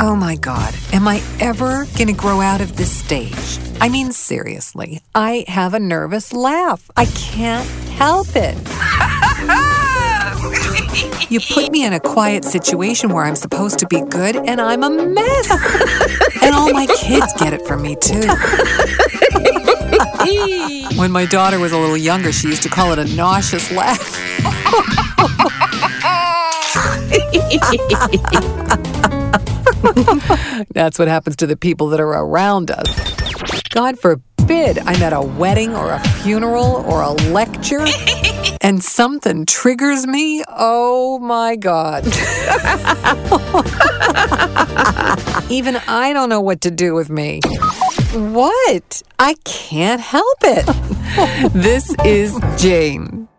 Oh my God, am I ever going to grow out of this stage? I mean, seriously, I have a nervous laugh. I can't help it. You put me in a quiet situation where I'm supposed to be good, and I'm a mess. And all my kids get it from me, too. When my daughter was a little younger, she used to call it a nauseous laugh. That's what happens to the people that are around us. God forbid I'm at a wedding or a funeral or a lecture and something triggers me. Oh my God. Even I don't know what to do with me. What? I can't help it. This is Jane.